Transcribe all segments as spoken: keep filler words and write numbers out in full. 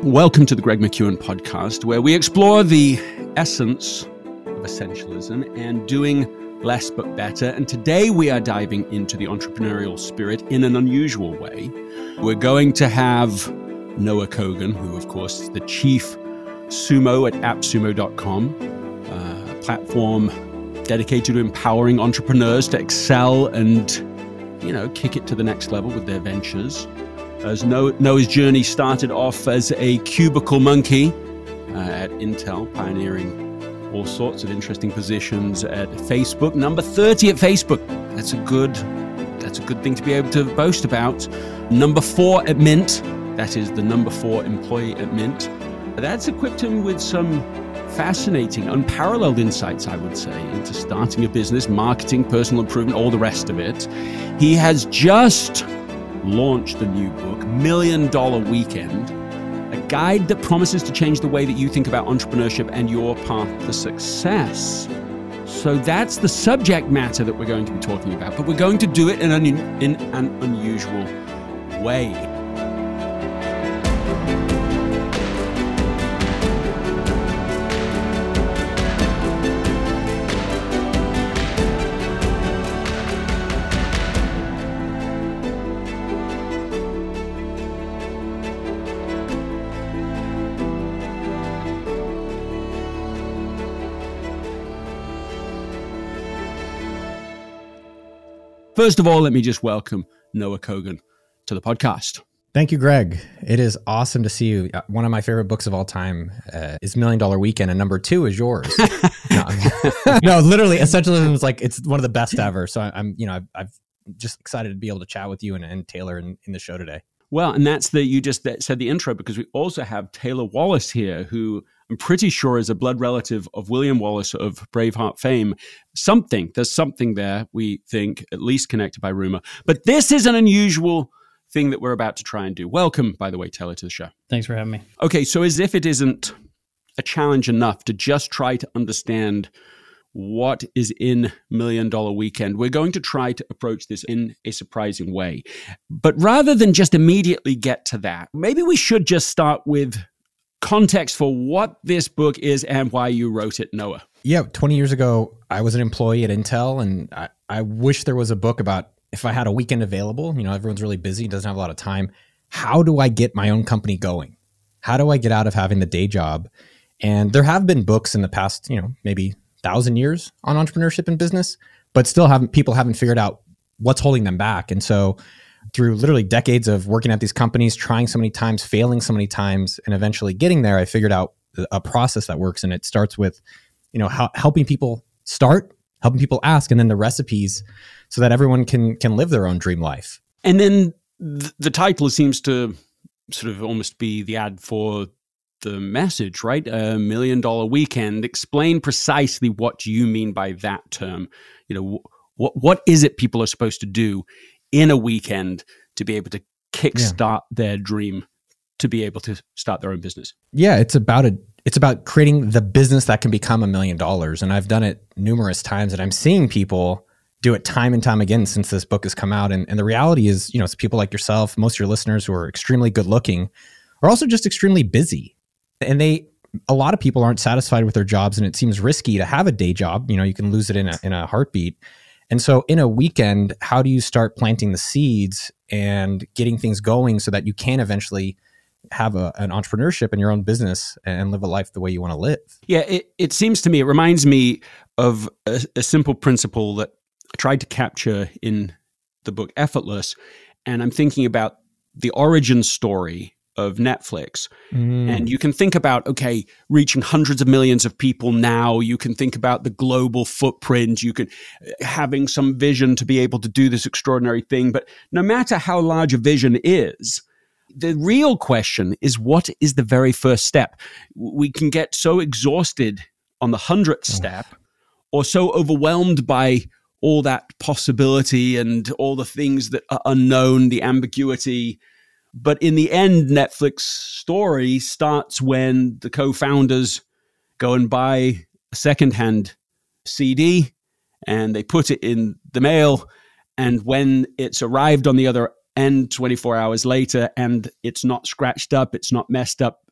Welcome to the Greg McKeown podcast, where we explore the essence of essentialism and doing less but better. And today we are diving into the entrepreneurial spirit in an unusual way. We're going to have Noah Kagan, who of course is the chief sumo at app sumo dot com, a platform dedicated to empowering entrepreneurs to excel and, you know, kick it to the next level with their ventures. As Noah's journey started off as a cubicle monkey uh, at Intel, pioneering all sorts of interesting positions at Facebook. Number thirty at Facebook. That's a good, that's a good thing to be able to boast about. Number four at Mint. That is the number four employee at Mint. That's equipped him with some fascinating, unparalleled insights, I would say, into starting a business, marketing, personal improvement, all the rest of it. He has just launched the new book, Million Dollar Weekend, a guide that promises to change the way that you think about entrepreneurship and your path to success. So that's the subject matter that we're going to be talking about, but we're going to do it in an, in an unusual way. First of all, let me just welcome Noah Kagan to the podcast. Thank you, Greg. It is awesome to see you. One of my favorite books of all time uh, is Million Dollar Weekend, and number two is yours. no, no, literally, Essentialism is like, it's one of the best ever. So I'm, you know, I've, I've just excited to be able to chat with you and, and Taylor in, in the show today. Well, and that's the, you just said the intro, because we also have Taylor Wallace here, who I'm pretty sure is a blood relative of William Wallace of Braveheart fame. Something, there's something there, we think, at least connected by rumor. But this is an unusual thing that we're about to try and do. Welcome, by the way, Taylor, to the show. Thanks for having me. Okay, so as if it isn't a challenge enough to just try to understand what is in Million Dollar Weekend, we're going to try to approach this in a surprising way. But rather than just immediately get to that, maybe we should just start with context for what this book is and why you wrote it, Noah. Yeah, twenty years ago, I was an employee at Intel, and I, I wish there was a book about if I had a weekend available. You know, everyone's really busy, doesn't have a lot of time. How do I get my own company going? How do I get out of having the day job? And there have been books in the past, you know, maybe thousand years on entrepreneurship and business, but still haven't people haven't figured out what's holding them back. And so through literally decades of working at these companies, trying so many times, failing so many times, and eventually getting there, I figured out a process that works. And it starts with, you know, how, helping people start, helping people ask, and then the recipes so that everyone can can live their own dream life. And then th- the title seems to sort of almost be the ad for the message, right? A Million Dollar Weekend. Explain precisely what you mean by that term. You know, wh- what what is it people are supposed to do in a weekend to be able to kickstart yeah. their dream, to be able to start their own business? Yeah, it's about a it's about creating the business that can become a million dollars. And I've done it numerous times, and I'm seeing people do it time and time again since this book has come out. And, and the reality is, you know, it's people like yourself, most of your listeners who are extremely good looking, are also just extremely busy. And they, a lot of people aren't satisfied with their jobs, and it seems risky to have a day job. You know, you can lose it in a, in a heartbeat. And so in a weekend, how do you start planting the seeds and getting things going so that you can eventually have a, an entrepreneurship in your own business and live a life the way you want to live? Yeah, it, it seems to me, it reminds me of a, a simple principle that I tried to capture in the book Effortless. And I'm thinking about the origin story of Netflix. Mm. And you can think about, okay, reaching hundreds of millions of people now. You can think about the global footprint. You can having some vision to be able to do this extraordinary thing. But no matter how large a vision is, the real question is, what is the very first step? We can get so exhausted on the hundredth oh. step, or so overwhelmed by all that possibility and all the things that are unknown, the ambiguity. But in the end, Netflix story starts when the co-founders go and buy a secondhand C D and they put it in the mail. And when it's arrived on the other end twenty-four hours later and it's not scratched up, it's not messed up,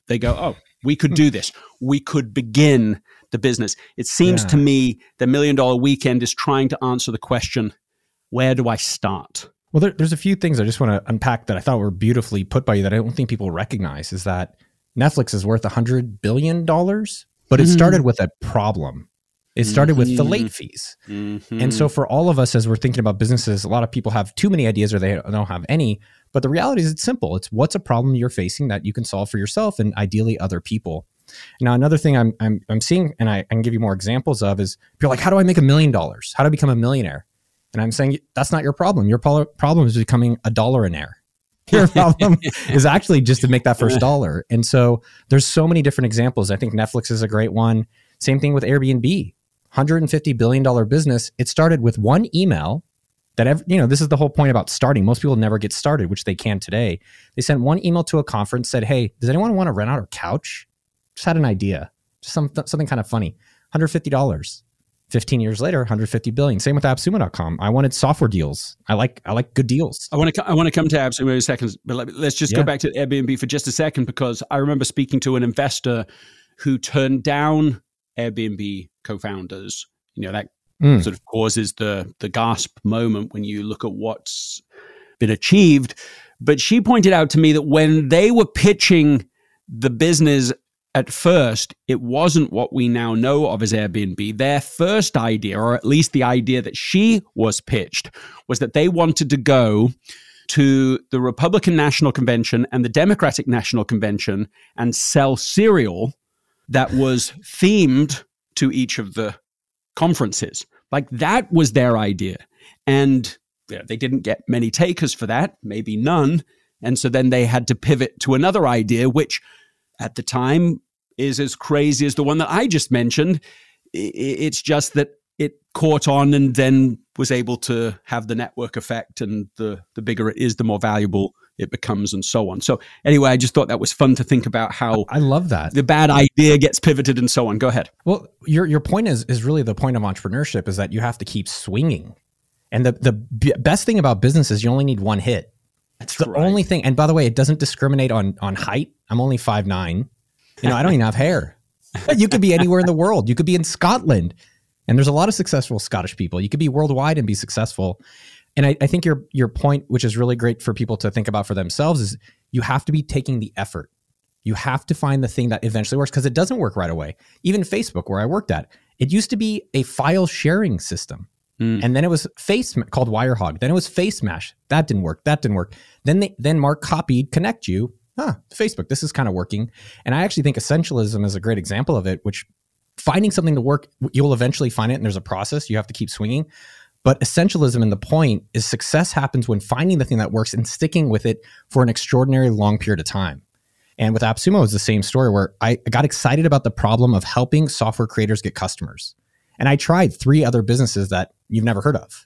They go, oh, we could do this. We could begin the business. It seems Yeah. to me the Million Dollar Weekend is trying to answer the question, where do I start? Well, there, there's a few things I just want to unpack that I thought were beautifully put by you that I don't think people recognize, is that Netflix is worth one hundred billion dollars, but it Mhm. started with a problem. It started with the late fees. Mm-hmm. And so for all of us, as we're thinking about businesses, a lot of people have too many ideas or they don't have any. But the reality is it's simple. It's what's a problem you're facing that you can solve for yourself and ideally other people. Now, another thing I'm I'm, I'm seeing, and I, I can give you more examples of, is people are like, how do I make a million dollars? How do I become a millionaire? And I'm saying, that's not your problem. Your pro- problem is becoming a dollaraire. Your problem is actually just to make that first dollar. And so there's so many different examples. I think Netflix is a great one. Same thing with Airbnb, one hundred fifty billion dollars business. It started with one email that, every, you know, this is the whole point about starting. Most people never get started, which they can today. They sent one email to a conference, said, hey, does anyone want to rent out a couch? Just had an idea, just some, something kind of funny. one hundred fifty dollars. fifteen years later, one hundred fifty billion. Same with AppSumo dot com. I wanted software deals. I like I like good deals. I want to I want to come to AppSumo in a second, but let, let's just Yeah. go back to Airbnb for just a second, because I remember speaking to an investor who turned down Airbnb co-founders. You know, that Mm. sort of causes the the gasp moment when you look at what's been achieved. But she pointed out to me that when they were pitching the business at first, it wasn't what we now know of as Airbnb. Their first idea, or at least the idea that she was pitched, was that they wanted to go to the Republican National Convention and the Democratic National Convention and sell cereal that was themed to each of the conferences. Like, that was their idea. And you know, they didn't get many takers for that, maybe none. And so then they had to pivot to another idea, which at the time is as crazy as the one that I just mentioned. It's just that it caught on and then was able to have the network effect, and the, the bigger it is, the more valuable it becomes, and so on. So anyway, I just thought that was fun to think about how I love that. the bad idea gets pivoted and so on. Go ahead. Well, your your point is is really the point of entrepreneurship, is that you have to keep swinging. And the the b- best thing about business is you only need one hit. It's the right. only thing. And by the way, it doesn't discriminate on on height. I'm only five nine. You know, I don't even have hair. You could be anywhere in the world. You could be in Scotland. And there's a lot of successful Scottish people. You could be worldwide and be successful. And I, I think your your point, which is really great for people to think about for themselves, is you have to be taking the effort. You have to find the thing that eventually works, because it doesn't work right away. Even Facebook, where I worked at, it used to be a file sharing system. Mm. And then it was Face called Wirehog. Then it was FaceMash. That didn't work. That didn't work. Then they, then Mark copied Connect You. Huh, Facebook, this is kind of working. And I actually think Essentialism is a great example of it, which finding something to work, you'll eventually find it, and there's a process. You have to keep swinging. But Essentialism, and the point is, success happens when finding the thing that works and sticking with it for an extraordinary long period of time. And with AppSumo, it's the same story, where I got excited about the problem of helping software creators get customers. And I tried three other businesses that you've never heard of.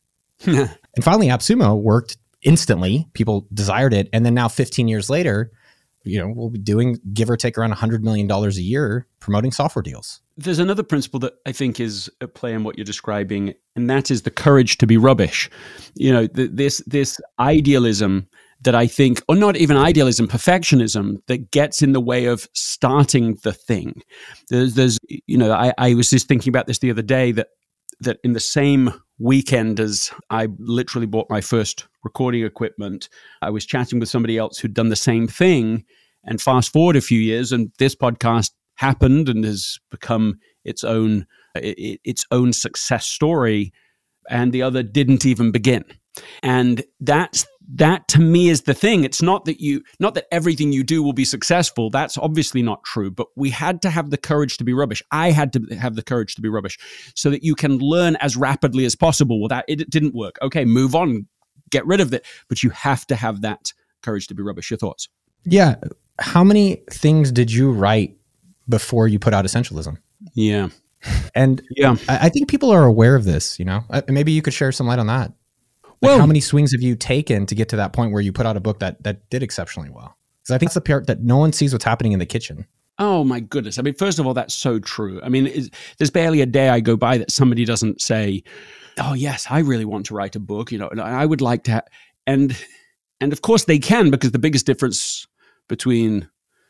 And finally, AppSumo worked instantly. People desired it. And then now fifteen years later, you know, we'll be doing, give or take, around one hundred million dollars a year promoting software deals. There's another principle that I think is at play in what you're describing, and that is the courage to be rubbish. You know, th- this this idealism that I think, or not even idealism, perfectionism, that gets in the way of starting the thing. There's, there's you know, I, I was just thinking about this the other day, that that in the same weekend as I literally bought my first recording equipment, I was chatting with somebody else who'd done the same thing. And fast forward a few years, and this podcast happened and has become its own its own success story, and the other didn't even begin. And that's that to me is the thing. It's not that you not that everything you do will be successful. That's obviously not true, but we had to have the courage to be rubbish. I had to have the courage to be rubbish, so that you can learn as rapidly as possible. Well, that it didn't work. Okay, move on, get rid of it. But you have to have that courage to be rubbish. Your thoughts? Yeah. How many things did you write before you put out Essentialism? Yeah. And yeah, I, I think people are aware of this, you know. Uh, maybe you could share some light on that. Like, well, how many swings have you taken to get to that point where you put out a book that that did exceptionally well? Because I think it's the part that no one sees what's happening in the kitchen. Oh my goodness. I mean, first of all, that's so true. I mean, it's, there's barely a day I go by that somebody doesn't say, oh yes, I really want to write a book, you know, and I would like to, ha-. and, and of course they can, because the biggest difference between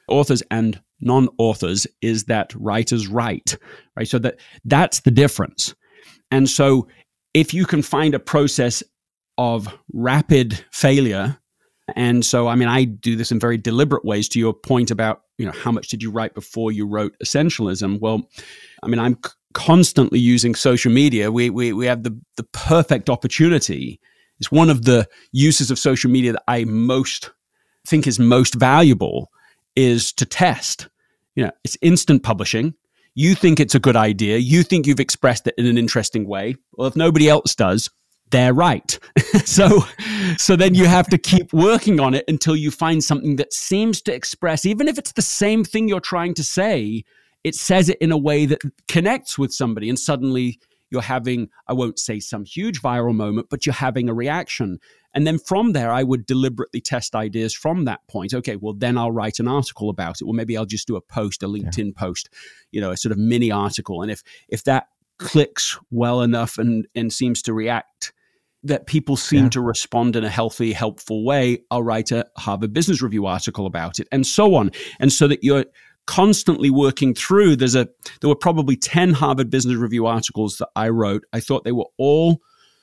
authors and non-authors is that writers write, right? So that that's the difference. And so if you can find a process of rapid failure, and so, I mean, I do this in very deliberate ways to your point about, you know, how much did you write before you wrote Essentialism? Well, I mean, I'm c- constantly using social media. We, we, we have the, the perfect opportunity. It's one of the uses of social media that I most think is most valuable is to test. You know, it's instant publishing. You think it's a good idea. You think you've expressed it in an interesting way. Well, if nobody else does, they're right. so, so then you have to keep working on it until you find something that seems to express, even if it's the same thing you're trying to say, it says it in a way that connects with somebody. And suddenly you're having, I won't say some huge viral moment, but you're having a reaction. And then from there, I would deliberately test ideas from that point. Okay, well, then I'll write an article about it. Well, maybe I'll just do a post, a LinkedIn yeah. post, you know, a sort of mini article. And if if that clicks well enough and, and seems to react, that people seem yeah. to respond in a healthy, helpful way, I'll write a Harvard Business Review article about it, and so on. And so that you're constantly working through, there's a, there were probably ten Harvard Business Review articles that I wrote. I thought they were all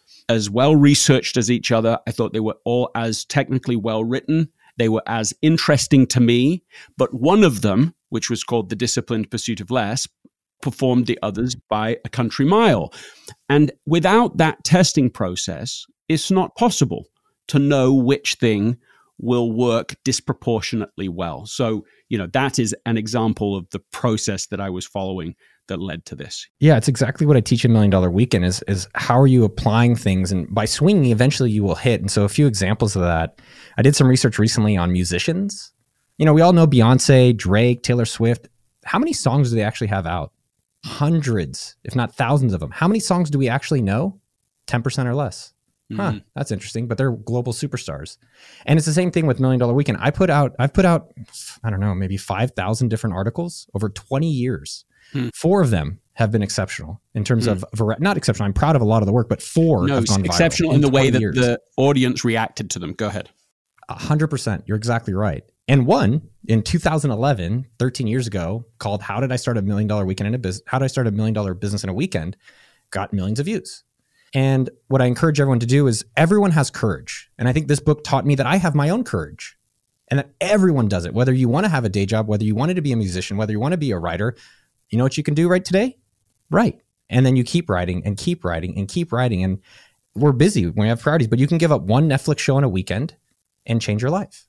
as well researched as each other. I thought they were all as technically well written. They were as interesting to me. But one of them, which was called The Disciplined Pursuit of Less, performed the others by a country mile. And without that testing process, it's not possible to know which thing will work disproportionately well. So, you know, that is an example of the process that I was following that led to this. Yeah, it's exactly what I teach in Million Dollar Weekend is, is how are you applying things? And by swinging, eventually you will hit. And so a few examples of that, I did some research recently on musicians. You know, we all know Beyonce, Drake, Taylor Swift. How many songs do they actually have out? Hundreds, if not thousands of them. How many songs do we actually know? ten percent or less. Huh, mm-hmm. That's interesting, but they're global superstars. And it's the same thing with Million Dollar Weekend. I put out, I've put out, I don't know, maybe five thousand different articles over twenty years. Hmm. Four of them have been exceptional in terms hmm. of, var- not exceptional, I'm proud of a lot of the work, but four no, have gone viral. Exceptional in, in the way that years. The audience reacted to them. Go ahead. A hundred percent. You're exactly right. And one in two thousand eleven, thirteen years ago, called How Did I Start a Million Dollar Weekend in a Business? How did I start a million dollar business in a weekend? Got millions of views. And what I encourage everyone to do is everyone has courage. And I think this book taught me that I have my own courage and that everyone does it. Whether you want to have a day job, whether you wanted to be a musician, whether you want to be a writer, you know what you can do right today? Write. And then you keep writing and keep writing and keep writing. And we're busy. We have priorities, but you can give up one Netflix show in a weekend and change your life.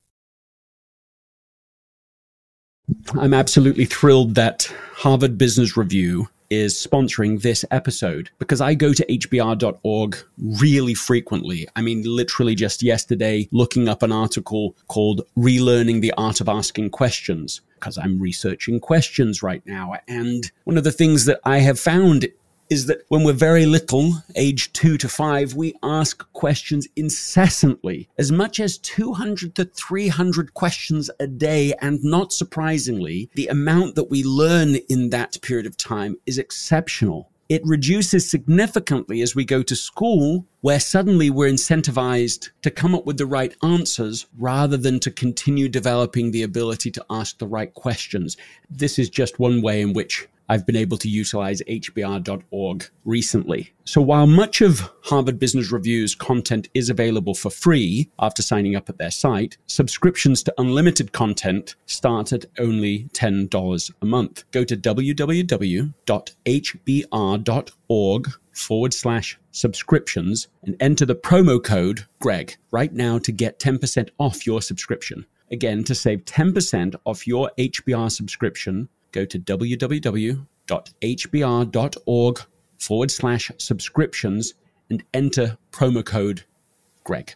I'm absolutely thrilled that Harvard Business Review is sponsoring this episode because I go to H B R dot org really frequently. I mean, literally just yesterday, looking up an article called Relearning the Art of Asking Questions, because I'm researching questions right now. And one of the things that I have found is that when we're very little, age two to five, we ask questions incessantly, as much as two hundred to three hundred questions a day. And not surprisingly, the amount that we learn in that period of time is exceptional. It reduces significantly as we go to school, where suddenly we're incentivized to come up with the right answers rather than to continue developing the ability to ask the right questions. This is just one way in which I've been able to utilize H B R dot org recently. So while much of Harvard Business Review's content is available for free after signing up at their site, subscriptions to unlimited content start at only ten dollars a month. Go to www dot h b r dot org forward slash subscriptions and enter the promo code Greg right now to get ten percent off your subscription. Again, to save ten percent off your H B R subscription, go to www dot h b r dot org forward slash subscriptions and enter promo code Greg.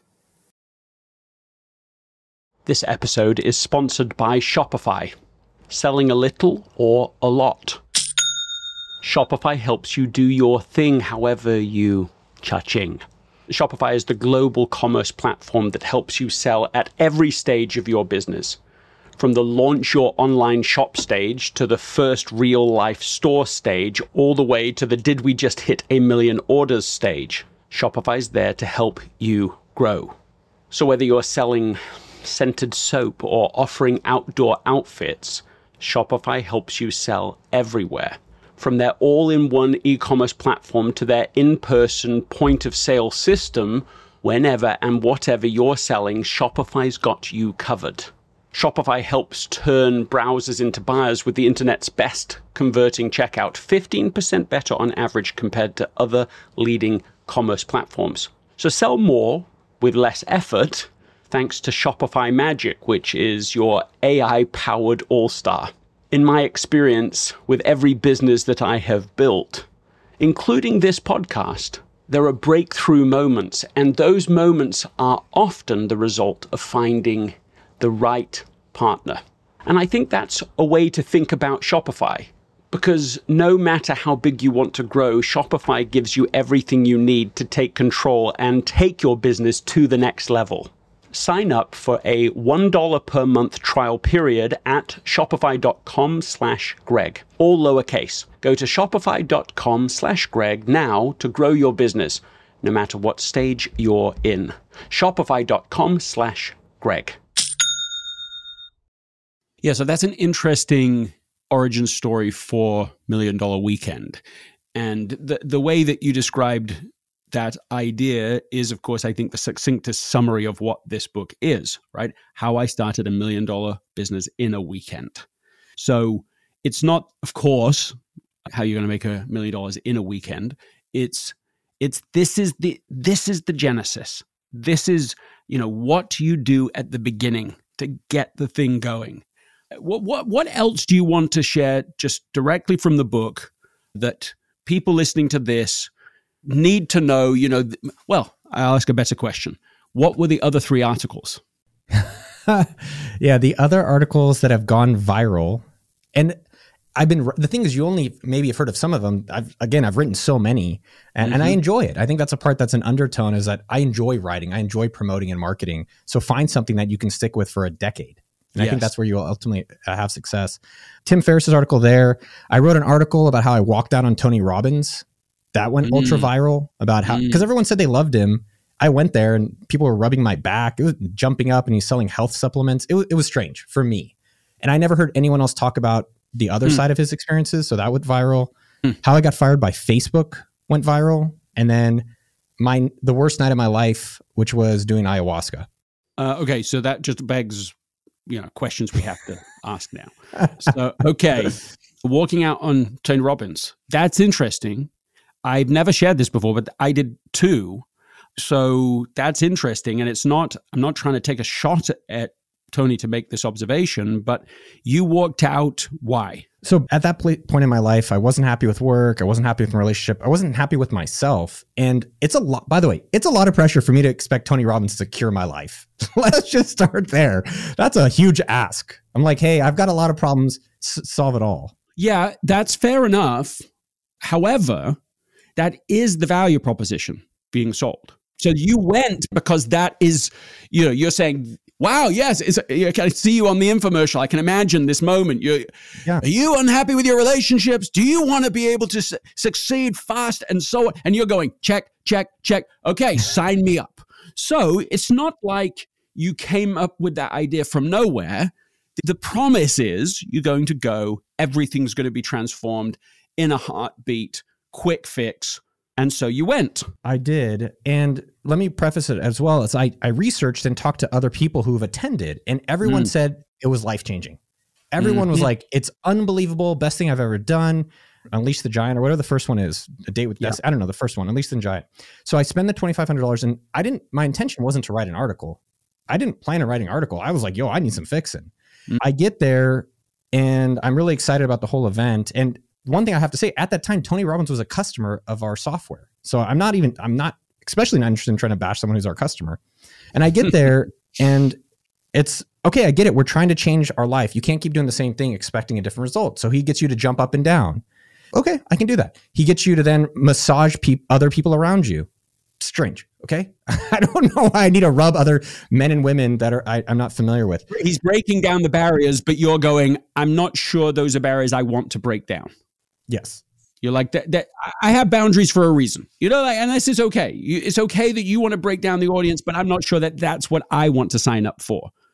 This episode is sponsored by Shopify. Selling a little or a lot? Shopify helps you do your thing however you cha-ching. Shopify is the global commerce platform that helps you sell at every stage of your business. From the launch your online shop stage to the first real life store stage, all the way to the did we just hit a million orders stage, Shopify's there to help you grow. So whether you're selling scented soap or offering outdoor outfits, Shopify helps you sell everywhere. From their all-in-one e-commerce platform to their in-person point-of-sale system, whenever and whatever you're selling, Shopify's got you covered. Shopify helps turn browsers into buyers with the internet's best converting checkout, fifteen percent better on average compared to other leading commerce platforms. So sell more with less effort thanks to Shopify Magic, which is your A I-powered all-star. In my experience with every business that I have built, including this podcast, there are breakthrough moments, and those moments are often the result of finding the right partner. And I think that's a way to think about Shopify, because no matter how big you want to grow, Shopify gives you everything you need to take control and take your business to the next level. Sign up for a one dollar per month trial period at shopify.com slash Greg, all lowercase. Go to shopify.com slash Greg now to grow your business, no matter what stage you're in. Shopify.com slash Greg. Yeah, so that's an interesting origin story for Million Dollar Weekend. And the, the way that you described that idea is, of course, I think the succinctest summary of what this book is, right? How I started a million dollar business in a weekend. So it's not, of course, how you're going to make a million dollars in a weekend. It's, it's, this is the, this is the genesis. This is, you know, what you do at the beginning to get the thing going. What, what, what else do you want to share just directly from the book that people listening to this need to know? You know, well, I'll ask a better question. What were the other three articles? Yeah, the other articles that have gone viral, and I've been, the thing is, you only maybe have heard of some of them. I've, again, I've written so many, and, mm-hmm. and I enjoy it. I think that's a part that's an undertone, is that I enjoy writing. I enjoy promoting and marketing. So find something that you can stick with for a decade. And yes. I think that's where you'll ultimately have success. Tim Ferriss's article there. I wrote an article about how I walked out on Tony Robbins. That went mm. ultra viral, about how, because mm. everyone said they loved him. I went there and people were rubbing my back. It was jumping up, and he's selling health supplements. It was, it was strange for me. And I never heard anyone else talk about the other mm. side of his experiences. So that went viral. Mm. How I got fired by Facebook went viral. And then my, the worst night of my life, which was doing ayahuasca. Uh, okay. So that just begs, you know, questions we have to ask now. So, okay. Walking out on Tony Robbins. That's interesting. I've never shared this before, but I did too. So that's interesting. And it's not, I'm not trying to take a shot at Tony to make this observation, but you walked out. Why? So at that pl- point in my life, I wasn't happy with work. I wasn't happy with my relationship. I wasn't happy with myself. And it's a lot, by the way, it's a lot of pressure for me to expect Tony Robbins to cure my life. Let's just start there. That's a huge ask. I'm like, hey, I've got a lot of problems. S- solve it all. Yeah, that's fair enough. However, that is the value proposition being sold. So you went because that is, you know, you're saying, wow, yes, it's, I can see you on the infomercial. I can imagine this moment. You're, yeah. Are you unhappy with your relationships? Do you want to be able to su- succeed fast and so on? And you're going, check, check, check. Okay, sign me up. So it's not like you came up with that idea from nowhere. The promise is you're going to go, everything's going to be transformed in a heartbeat, quick fix. And so you went. I did. And let me preface it as well as I, I researched and talked to other people who have attended, and everyone mm. said it was life-changing. Everyone mm-hmm. was like, it's unbelievable. Best thing I've ever done. Unleash the Giant, or whatever the first one is. A Date with Destiny. Yeah. I don't know, the first one, Unleash the Giant. So I spent the twenty-five hundred dollars, and I didn't, my intention wasn't to write an article. I didn't plan on writing an article. I was like, yo, I need some fixing. Mm. I get there and I'm really excited about the whole event. And one thing I have to say, at that time, Tony Robbins was a customer of our software. So I'm not even, I'm not, especially not interested in trying to bash someone who's our customer. And I get there and it's, okay, I get it. We're trying to change our life. You can't keep doing the same thing expecting a different result. So he gets you to jump up and down. Okay, I can do that. He gets you to then massage pe- other people around you. Strange. Okay. I don't know why I need to rub other men and women that are I, I'm not familiar with. He's breaking down the barriers, but you're going, I'm not sure those are barriers I want to break down. Yes. You're like, that, that I have boundaries for a reason. You know, like, and this is okay. You, it's okay that you want to break down the audience, but I'm not sure that that's what I want to sign up for.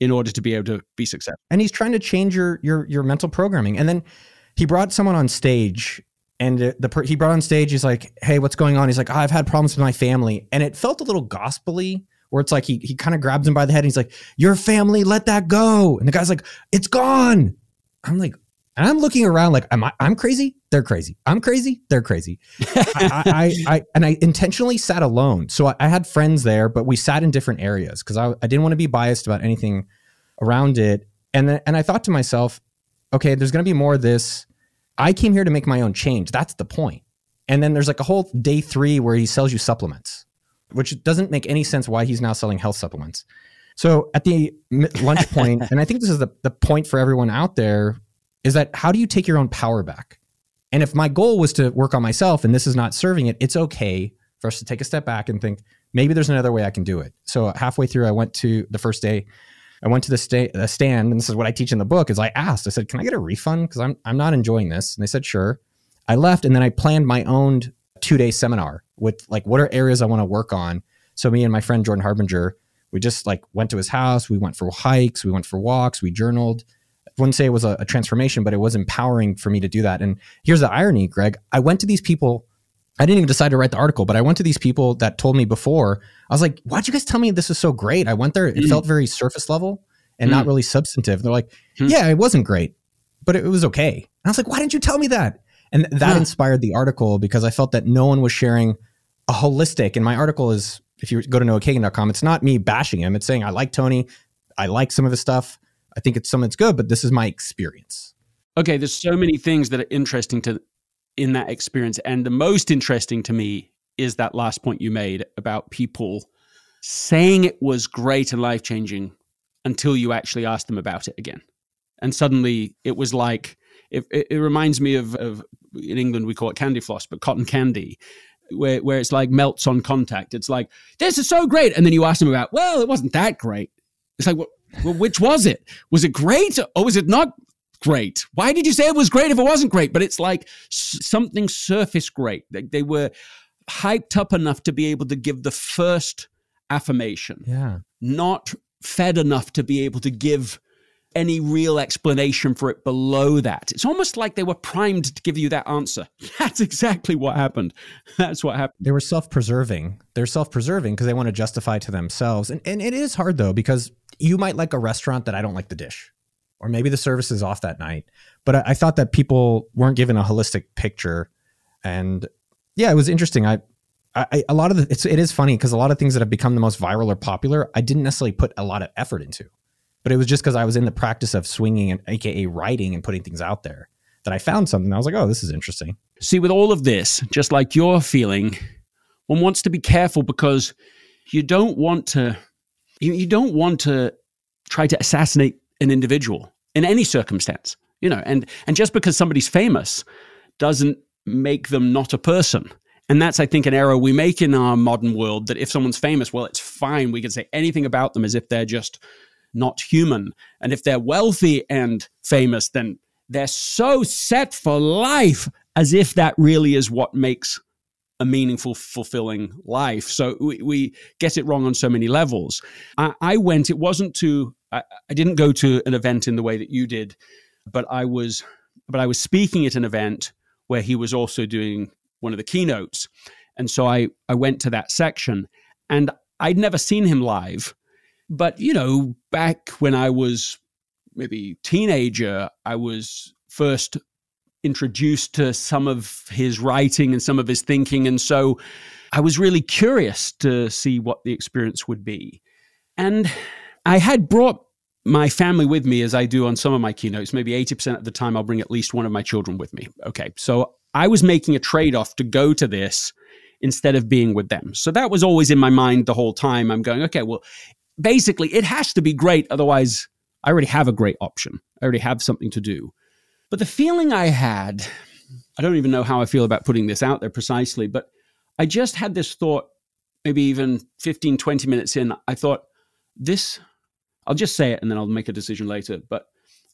in order to be able to be successful. And he's trying to change your your your mental programming. And then he brought someone on stage, and the, the per, he brought on stage, he's like, hey, what's going on? He's like, oh, I've had problems with my family. And it felt a little gospel-y, where it's like he he kind of grabs him by the head and he's like, your family, let that go. And the guy's like, it's gone. I'm like, and I'm looking around like, am I, I'm crazy? They're crazy. I'm crazy. They're crazy. I, I, I, and I intentionally sat alone. So I, I had friends there, but we sat in different areas because I, I didn't want to be biased about anything around it. And then, and I thought to myself, okay, there's going to be more of this. I came here to make my own change. That's the point. And then there's like a whole day three where he sells you supplements, which doesn't make any sense why he's now selling health supplements. So at the lunch point, and I think this is the, the point for everyone out there, is that how do you take your own power back? And if my goal was to work on myself and this is not serving it, it's okay for us to take a step back and think, maybe there's another way I can do it. So halfway through, I went to the first day, I went to the, sta- the stand, and this is what I teach in the book, is I asked, I said, can I get a refund? Because I'm, I'm not enjoying this. And they said, sure. I left, and then I planned my own two-day seminar with like, what are areas I want to work on? So me and my friend Jordan Harbinger, we just like went to his house. We went for hikes. We went for walks. We journaled. I wouldn't say it was a, a transformation, but it was empowering for me to do that. And here's the irony, Greg. I went to these people. I didn't even decide to write the article, but I went to these people that told me before. I was like, why'd you guys tell me this is so great? I went there. It mm. felt very surface level and mm. not really substantive. And they're like, mm. yeah, it wasn't great, but it, it was okay. And I was like, why didn't you tell me that? And that yeah. inspired the article because I felt that no one was sharing a holistic. And my article is, if you go to noah kagan dot com, it's not me bashing him. It's saying, I like Tony. I like some of his stuff. I think it's something that's good, but this is my experience. Okay, there's so many things that are interesting to in that experience. And the most interesting to me is that last point you made about people saying it was great and life-changing until you actually asked them about it again. And suddenly it was like, it, it, it reminds me of, of, in England, we call it candy floss, but cotton candy, where, where it's like melts on contact. It's like, this is so great. And then you ask them about, well, it wasn't that great. It's like, well, well, which was it? Was it great or was it not great? Why did you say it was great if it wasn't great? But it's like s- something surface great. They, they were hyped up enough to be able to give the first affirmation, yeah, not fed enough to be able to give any real explanation for it below that. It's almost like they were primed to give you that answer. That's exactly what happened. That's what happened. They were self-preserving. They're self-preserving because they want to justify to themselves. And, and it is hard, though, because you might like a restaurant that I don't like the dish, or maybe the service is off that night. But I, I thought that people weren't given a holistic picture. And yeah, it was interesting. I, I a lot of the, it's, it is funny because a lot of things that have become the most viral or popular, I didn't necessarily put a lot of effort into. But it was just because I was in the practice of swinging and A K A writing and putting things out there that I found something. I was like, oh, this is interesting. See, with all of this, just like you're feeling, one wants to be careful because you don't want to, you, you don't want to try to assassinate an individual in any circumstance, you know, and, and just because somebody's famous doesn't make them not a person. And that's, I think, an error we make in our modern world, that if someone's famous, well, it's fine. We can say anything about them as if they're just not human. And if they're wealthy and famous, then they're so set for life, as if that really is what makes a meaningful, fulfilling life. So we, we get it wrong on so many levels. I, I went, it wasn't to, I, I didn't go to an event in the way that you did, but I was, but I was speaking at an event where he was also doing one of the keynotes. And so I, I went to that section, and I'd never seen him live. But, you know, back when I was maybe teenager, I was first introduced to some of his writing and some of his thinking. And so I was really curious to see what the experience would be. And I had brought my family with me, as I do on some of my keynotes. Maybe eighty percent of the time, I'll bring at least one of my children with me. Okay, so I was making a trade-off to go to this instead of being with them. So that was always in my mind the whole time. I'm going, okay, well, basically, it has to be great. Otherwise, I already have a great option. I already have something to do. But the feeling I had, I don't even know how I feel about putting this out there precisely, but I just had this thought, maybe even fifteen, twenty minutes in, I thought, this, I'll just say it and then I'll make a decision later, but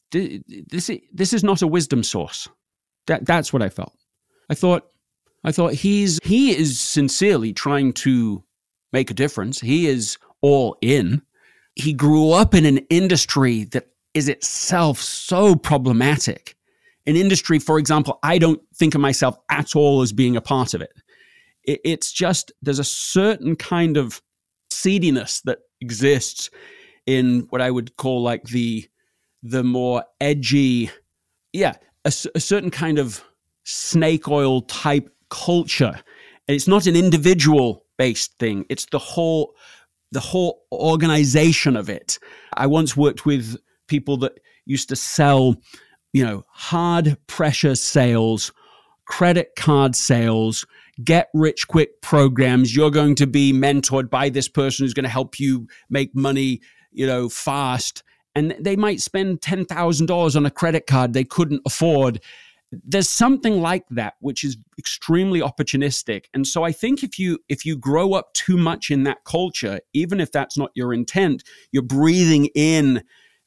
this, this is not a wisdom source. That, that's what I felt. I thought, I thought he's, he is sincerely trying to make a difference. He is all in. he grew up in an industry that is itself so problematic. An industry, for example, I don't think of myself at all as being a part of it. it it's just, there's a certain kind of seediness that exists in what I would call like the the more edgy, yeah, a, a certain kind of snake oil type culture. And it's not an individual based thing. It's the whole, the whole organization of it. I once worked with people that used to sell, you know, hard pressure sales, credit card sales, get rich quick programs. You're going to be mentored by this person who's going to help you make money, you know, fast. And they might spend ten thousand dollars on a credit card they couldn't afford. There's something like that, which is extremely opportunistic. And so I think if you if you grow up too much in that culture, even if that's not your intent, you're breathing in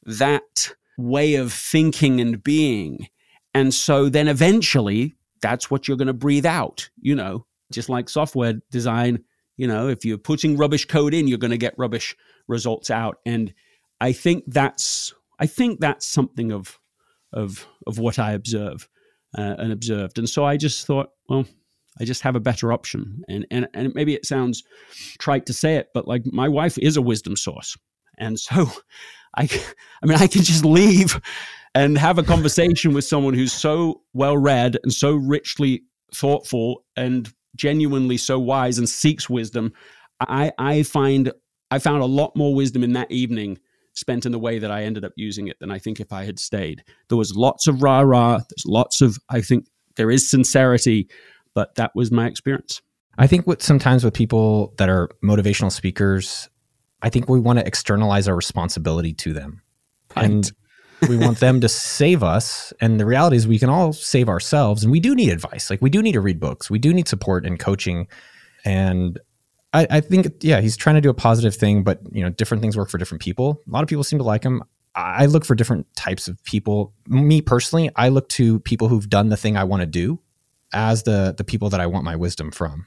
that way of thinking and being. And so then eventually that's what you're going to breathe out, you know, just like software design. You know, if you're putting rubbish code in, you're going to get rubbish results out. And I think that's I think that's something of of of what I observe uh, and observed. And so I just thought, well, I just have a better option. And and and maybe it sounds trite to say it, but like my wife is a wisdom source, and so I I mean I can just leave and have a conversation with someone who's so well read and so richly thoughtful and genuinely so wise and seeks wisdom. I I find I found a lot more wisdom in that evening spent in the way that I ended up using it than I think if I had stayed. There was lots of rah-rah. There's lots of, I think there is sincerity, but that was my experience. I think what sometimes with people that are motivational speakers, I think we want to externalize our responsibility to them. Right. And we want them to save us. And the reality is we can all save ourselves. And we do need advice. Like we do need to read books. We do need support and coaching. And I, I think, yeah, he's trying to do a positive thing, but you know, different things work for different people. A lot of people seem to like him. I look for different types of people. Me personally, I look to people who've done the thing I want to do as the the people that I want my wisdom from.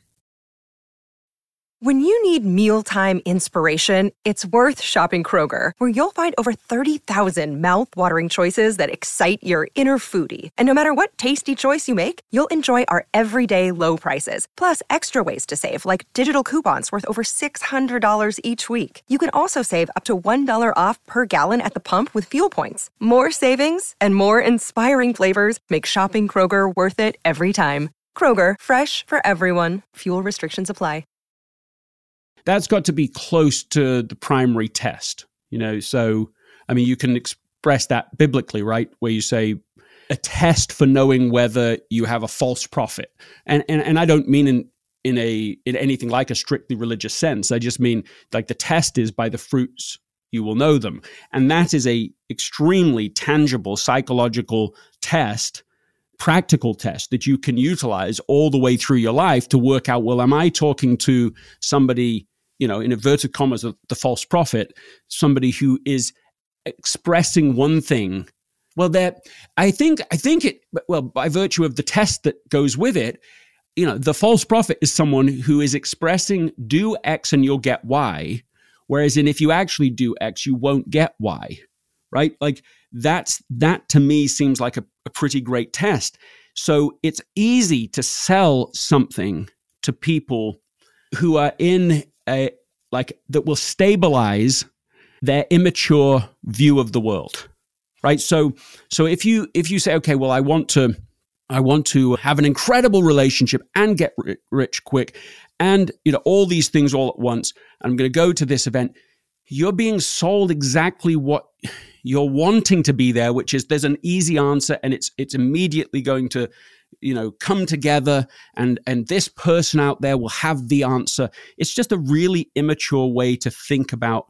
When you need mealtime inspiration, it's worth shopping Kroger, where you'll find over thirty thousand mouth-watering choices that excite your inner foodie. And no matter what tasty choice you make, you'll enjoy our everyday low prices, plus extra ways to save, like digital coupons worth over six hundred dollars each week. You can also save up to one dollar off per gallon at the pump with fuel points. More savings and more inspiring flavors make shopping Kroger worth it every time. Kroger, fresh for everyone. Fuel restrictions apply. That's got to be close to the primary test, you know? So, I mean, you can express that biblically, right? Where you say a test for knowing whether you have a false prophet. And and, and I don't mean in, in a in anything like a strictly religious sense. I just mean like the test is by the fruits you will know them. And that is a extremely tangible psychological test, practical test that you can utilize all the way through your life to work out, well, am I talking to somebody, you know, in inverted commas, the, the false prophet, somebody who is expressing one thing? Well, that I think, I think it, well, by virtue of the test that goes with it, you know, the false prophet is someone who is expressing do X and you'll get Y. Whereas in if you actually do X, you won't get Y, right? Like that's, that to me seems like a, a pretty great test. So it's easy to sell something to people who are in a, like that will stabilize their immature view of the world, right? So, so if you, if you say, okay, well, I want to, I want to have an incredible relationship and get rich quick and, you know, all these things all at once, I'm going to go to this event. You're being sold exactly what you're wanting to be there, which is there's an easy answer and it's it's immediately going to, you know, come together and and this person out there will have the answer. It's just a really immature way to think about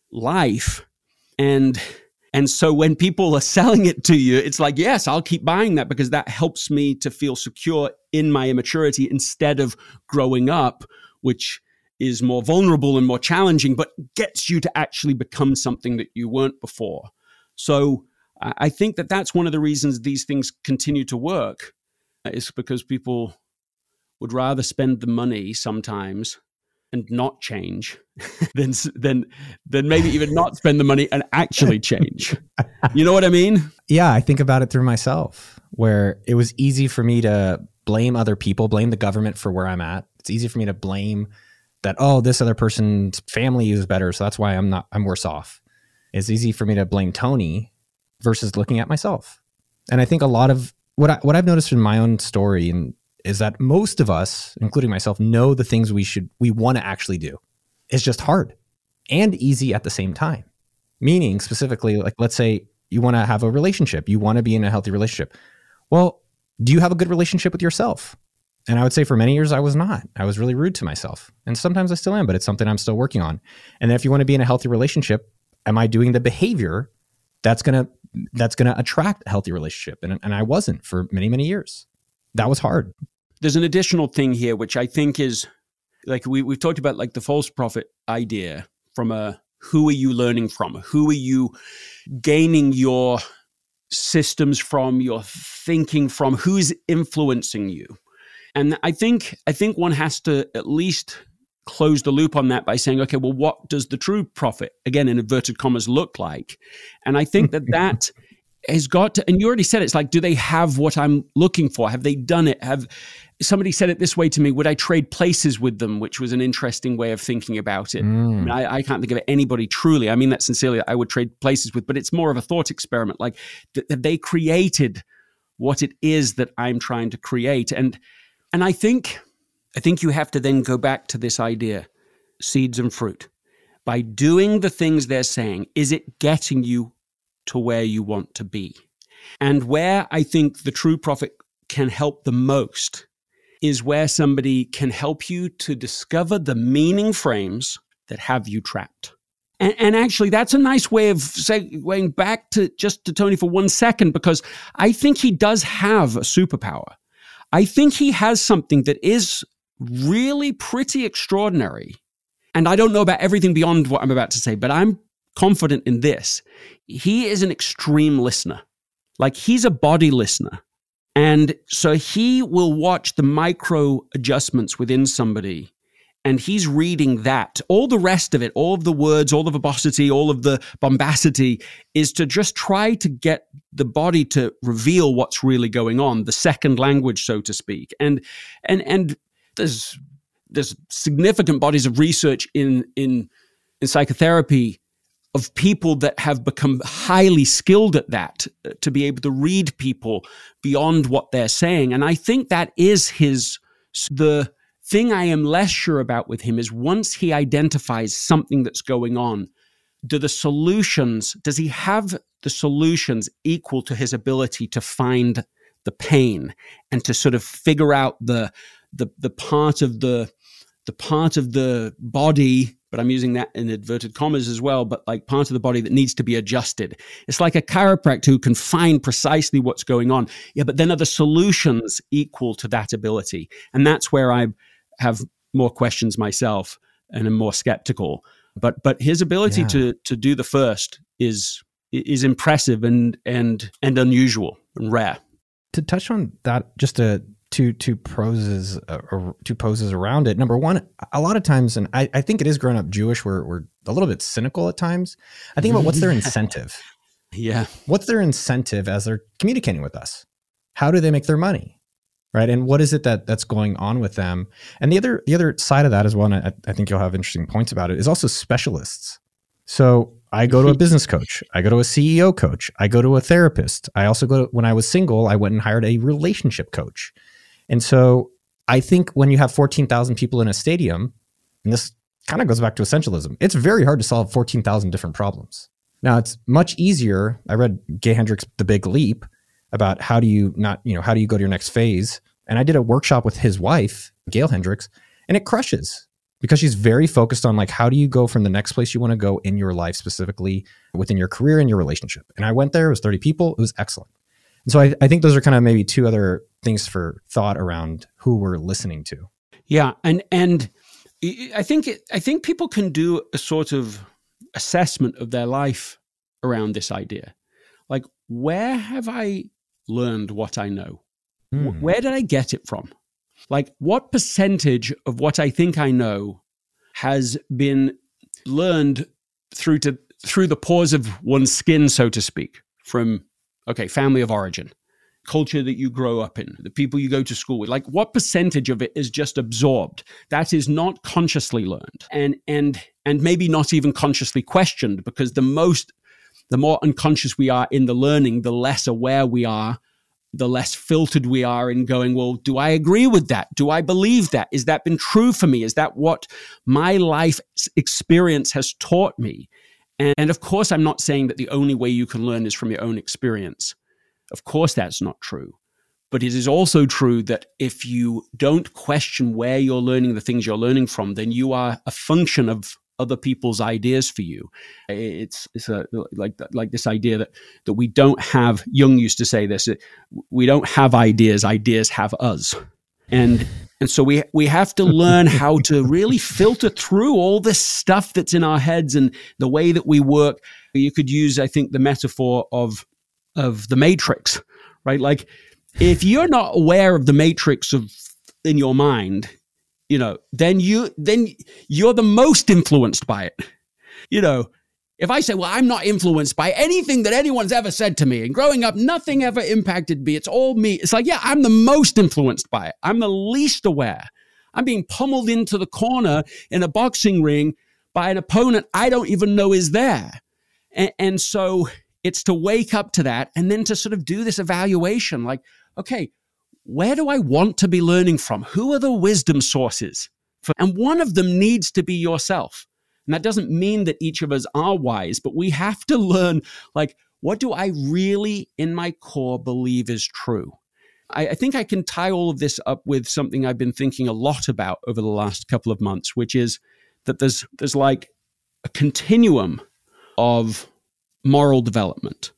life. And and so when people are selling it to you, it's like, yes, I'll keep buying that because that helps me to feel secure in my immaturity instead of growing up, which is more vulnerable and more challenging, but gets you to actually become something that you weren't before. So I think that that's one of the reasons these things continue to work, is because people would rather spend the money sometimes and not change, then then then maybe even not spend the money and actually change. You know what I mean? Yeah, I think about it through myself, where it was easy for me to blame other people, blame the government for where I'm at. It's easy for me to blame that, oh, this other person's family is better, so that's why I'm not I'm worse off. It's easy for me to blame Tony versus looking at myself. And I think a lot of what I, what I've noticed in my own story and is that most of us, including myself, know the things we should, we want to actually do. It's just hard and easy at the same time. Meaning specifically, like, let's say you want to have a relationship, you want to be in a healthy relationship. Well, do you have a good relationship with yourself? And I would say for many years, I was not. I was really rude to myself. And sometimes I still am, but it's something I'm still working on. And then if you want to be in a healthy relationship, am I doing the behavior that's going to, that's going to attract a healthy relationship? And, and I wasn't for many, many years. That was hard. There's an additional thing here, which I think is like we, we've talked about, like the false prophet idea from a who are you learning from? Who are you gaining your systems from, your thinking from? Who's influencing you? And I think I think one has to at least close the loop on that by saying, okay, well, what does the true prophet, again, in inverted commas, look like? And I think that that has got to, and you already said it, it's like, do they have what I'm looking for? Have they done it? Have somebody said it this way to me, would I trade places with them? Which was an interesting way of thinking about it. Mm. I mean, I, I can't think of anybody truly, I mean that sincerely, I would trade places with, but it's more of a thought experiment. Like, th- have they created what it is that I'm trying to create? And and I think, I think you have to then go back to this idea, seeds and fruit. By doing the things they're saying, is it getting you to where you want to be? And where I think the true prophet can help the most is where somebody can help you to discover the meaning frames that have you trapped. And, and actually, that's a nice way of segueing back to just to Tony for one second, because I think he does have a superpower. I think he has something that is really pretty extraordinary. And I don't know about everything beyond what I'm about to say, but I'm confident in this. He is an extreme listener. Like, he's a body listener. And so he will watch the micro adjustments within somebody, and he's reading that. All the rest of it, all of the words, all the verbosity, all of the bombacity is to just try to get the body to reveal what's really going on, the second language, so to speak. And and and there's there's significant bodies of research in in in psychotherapy of people that have become highly skilled at that, to be able to read people beyond what they're saying. And I think that is his, the thing I am less sure about with him is once he identifies something that's going on, do the solutions, does he have the solutions equal to his ability to find the pain and to sort of figure out the, the, the part of the, the part of the body, but I'm using that in inverted commas as well, but like part of the body that needs to be adjusted. It's like a chiropractor who can find precisely what's going on. Yeah, but then are the solutions equal to that ability? And that's where I have more questions myself and am more skeptical. But but his ability yeah. to to do the first is is impressive and and and unusual and rare. To touch on that, just to two two poses uh, or two poses around it. Number one, a lot of times, and I, I think it is grown up Jewish, we're we're a little bit cynical at times. I think about what's their incentive. Yeah. What's their incentive as they're communicating with us? How do they make their money? Right. And what is it that that's going on with them? And the other the other side of that as well, and I, I think you'll have interesting points about it, is also specialists. So I go to a business coach. I go to a C E O coach. I go to a therapist. I also go to, when I was single, I went and hired a relationship coach. And so I think when you have fourteen thousand people in a stadium, and this kind of goes back to essentialism, it's very hard to solve fourteen thousand different problems. Now, it's much easier. I read Gay Hendricks' The Big Leap about how do you not, you know, how do you go to your next phase? And I did a workshop with his wife, Gail Hendricks, and it crushes because she's very focused on like, how do you go from the next place you want to go in your life, specifically within your career and your relationship? And I went there, it was thirty people. It was excellent. And so I, I think those are kind of maybe two other things for thought around who we're listening to. Yeah. And, and I think, it, I think people can do a sort of assessment of their life around this idea. Like, where have I learned what I know? Mm. Where did I get it from? Like, what percentage of what I think I know has been learned through to through the pores of one's skin, so to speak, from, okay, family of origin, culture that you grow up in, the people you go to school with. Like, what percentage of it is just absorbed? That is not consciously learned, and and and maybe not even consciously questioned, because the most, the more unconscious we are in the learning, the less aware we are, the less filtered we are in going, well, do I agree with that? Do I believe that? Is that been true for me? Is that what my life experience has taught me? And, and of course, I'm not saying that the only way you can learn is from your own experience. Of course, that's not true. But it is also true that if you don't question where you're learning the things you're learning from, then you are a function of other people's ideas for you. It's it's a, like like this idea that that we don't have. Jung used to say this: we don't have ideas; ideas have us. And and so we we have to learn how to really filter through all this stuff that's in our heads and the way that we work. You could use, I think, the metaphor of of the Matrix, right? Like, if you're not aware of the Matrix of in your mind, you know, then you then you're the most influenced by it. You know, if I say, well, I'm not influenced by anything that anyone's ever said to me, and growing up, nothing ever impacted me, it's all me. It's like, yeah, I'm the most influenced by it. I'm the least aware. I'm being pummeled into the corner in a boxing ring by an opponent I don't even know is there. And, and so it's to wake up to that and then to sort of do this evaluation, like, okay, where do I want to be learning from? Who are the wisdom sources? For, and one of them needs to be yourself. And that doesn't mean that each of us are wise, but we have to learn, like, what do I really in my core believe is true? I, I think I can tie all of this up with something I've been thinking a lot about over the last couple of months, which is that there's there's like a continuum of moral development.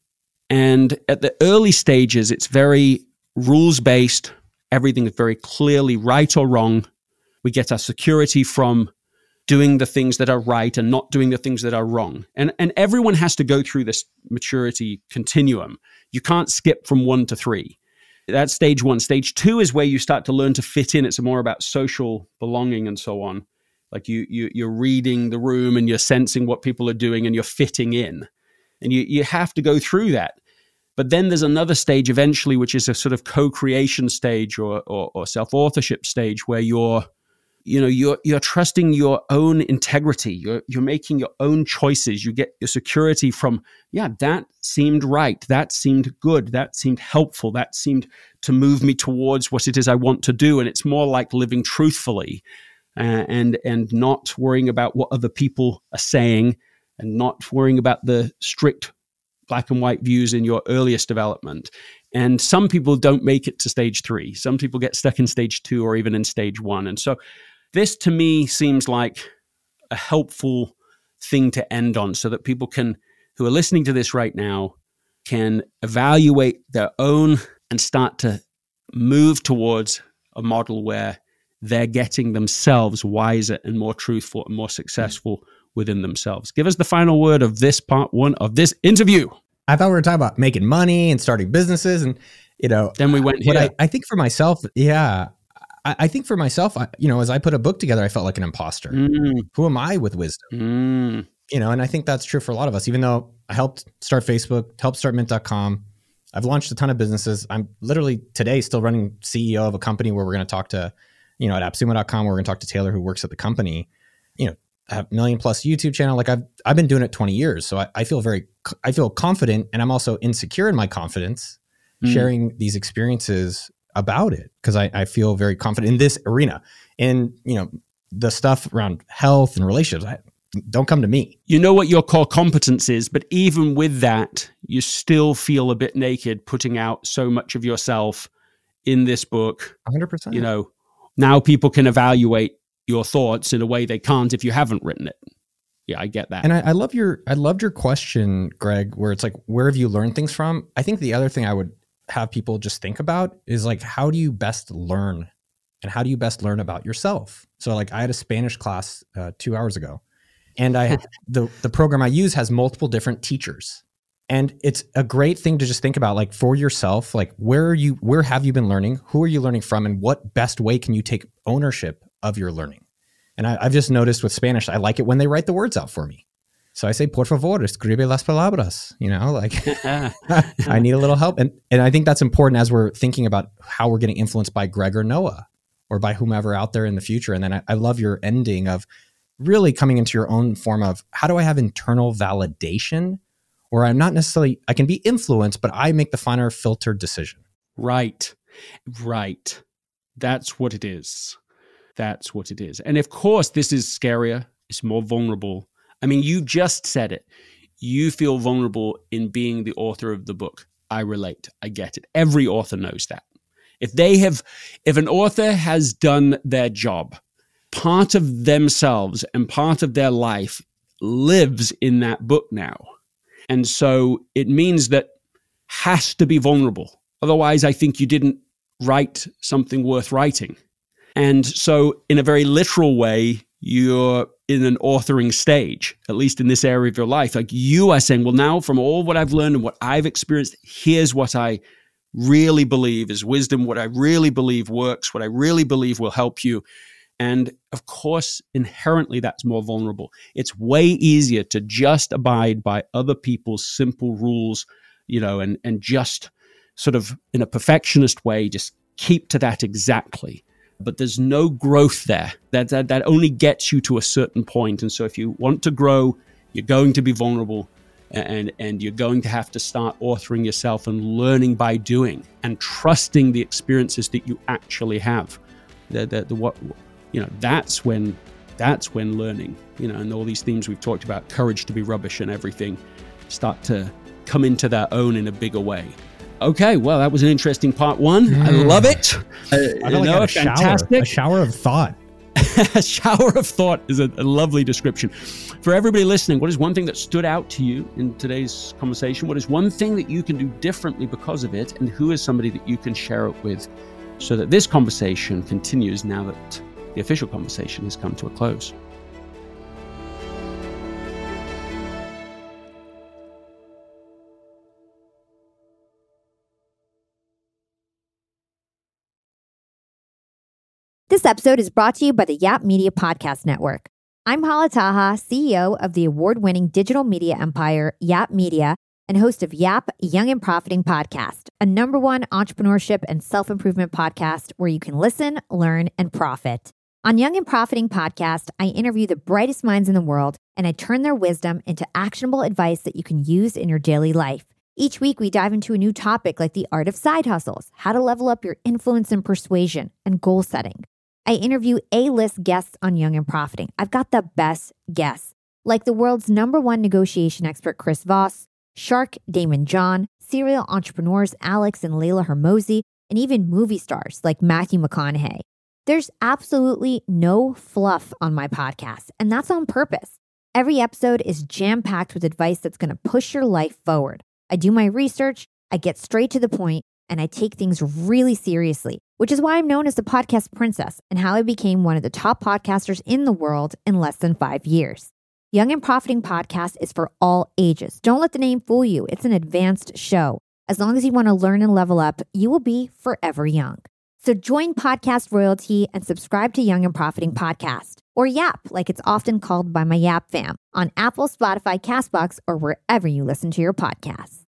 And at the early stages, it's very rules-based. Everything is very clearly right or wrong. We get our security from doing the things that are right and not doing the things that are wrong. And, and everyone has to go through this maturity continuum. You can't skip from one to three. That's stage one. Stage two is where you start to learn to fit in. It's more about social belonging and so on. Like you, you, you're reading the room and you're sensing what people are doing and you're fitting in. And you, you have to go through that. But then there's another stage eventually, which is a sort of co-creation stage or, or, or self-authorship stage where you're, you know, you're you're trusting your own integrity. You're you're making your own choices. You get your security from, yeah, that seemed right. That seemed good. That seemed helpful. That seemed to move me towards what it is I want to do. And it's more like living truthfully uh, and and not worrying about what other people are saying and not worrying about the strict black and white views in your earliest development. And some people don't make it to stage three. Some people get stuck in stage two or even in stage one. And so this to me seems like a helpful thing to end on so that people can, who are listening to this right now, can evaluate their own and start to move towards a model where they're getting themselves wiser and more truthful and more successful within themselves. Give us the final word of this part one of this interview. I thought we were talking about making money and starting businesses, and you know, then we went here. But I, I think for myself, yeah, I, I think for myself, I, you know, as I put a book together, I felt like an imposter. Mm. Who am I with wisdom? Mm. You know, and I think that's true for a lot of us. Even though I helped start Facebook, helped start Mint dot com, I've launched a ton of businesses. I'm literally today still running C E O of a company where we're going to talk to, you know, at AppSumo dot com, we're going to talk to Taylor, who works at the company. You know, I have a million plus YouTube channel. Like I've, I've been doing it twenty years. So I, I feel very, I feel confident, and I'm also insecure in my confidence mm. sharing these experiences about it. Cause I, I feel very confident in this arena, and you know, the stuff around health and relationships, I, don't come to me. You know what your core competence is, but even with that, you still feel a bit naked putting out so much of yourself in this book. one hundred percent. You know, now people can evaluate your thoughts in a way they can't if you haven't written it. Yeah, I get that. And I, I love your, I loved your question, Greg, where it's like, where have you learned things from? I think the other thing I would have people just think about is like, how do you best learn, and how do you best learn about yourself? So like I had a Spanish class uh, two hours ago, and I the the program I use has multiple different teachers. And it's a great thing to just think about, like for yourself, like where are you, where have you been learning? Who are you learning from? And what best way can you take ownership of your learning? And I, I've just noticed with Spanish, I like it when they write the words out for me. So I say, por favor, escribe las palabras, you know, like I need a little help. And and I think that's important as we're thinking about how we're getting influenced by Greg or Noah or by whomever out there in the future. And then I, I love your ending of really coming into your own form of how do I have internal validation where I'm not necessarily, I can be influenced, but I make the finer filtered decision. Right, right. That's what it is. That's what it is. And of course, this is scarier. It's more vulnerable. I mean, you just said it. You feel vulnerable in being the author of the book. I relate. I get it. Every author knows that. If they have, if an author has done their job, part of themselves and part of their life lives in that book now. And so it means that has to be vulnerable. Otherwise, I think you didn't write something worth writing. And so in a very literal way, you're in an authoring stage, at least in this area of your life. Like you are saying, well, now from all what I've learned and what I've experienced, here's what I really believe is wisdom, what I really believe works, what I really believe will help you. And of course, inherently, that's more vulnerable. It's way easier to just abide by other people's simple rules, you know, and, and just sort of in a perfectionist way, just keep to that exactly. But there's no growth there. That, that that only gets you to a certain point. And so if you want to grow, you're going to be vulnerable and, and you're going to have to start authoring yourself and learning by doing and trusting the experiences that you actually have. The, the, the, what, you know, that's when, that's when learning, you know, and all these themes we've talked about, courage to be rubbish and everything, start to come into their own in a bigger way. Okay, well, that was an interesting part one. Mm. I love it. Uh, I feel like I had a fantastic. Shower, a shower of thought. A shower of thought is a, a lovely description. For everybody listening, what is one thing that stood out to you in today's conversation? What is one thing that you can do differently because of it? And who is somebody that you can share it with so that this conversation continues now that the official conversation has come to a close? This episode is brought to you by the Yap Media Podcast Network. I'm Hala Taha, C E O of the award-winning digital media empire, Yap Media, and host of Yap Young and Profiting Podcast, a number one entrepreneurship and self-improvement podcast where you can listen, learn, and profit. On Young and Profiting Podcast, I interview the brightest minds in the world, and I turn their wisdom into actionable advice that you can use in your daily life. Each week, we dive into a new topic like the art of side hustles, how to level up your influence and persuasion, and goal setting. I interview A-list guests on Young and Profiting. I've got the best guests, like the world's number one negotiation expert, Chris Voss, Shark Damon John, serial entrepreneurs Alex and Layla Hermosi, and even movie stars like Matthew McConaughey. There's absolutely no fluff on my podcast, and that's on purpose. Every episode is jam-packed with advice that's going to push your life forward. I do my research, I get straight to the point, and I take things really seriously, which is why I'm known as the podcast princess and how I became one of the top podcasters in the world in less than five years. Young and Profiting Podcast is for all ages. Don't let the name fool you. It's an advanced show. As long as you want to learn and level up, you will be forever young. So join Podcast Royalty and subscribe to Young and Profiting Podcast, or Yap, like it's often called by my Yap fam, on Apple, Spotify, CastBox, or wherever you listen to your podcasts.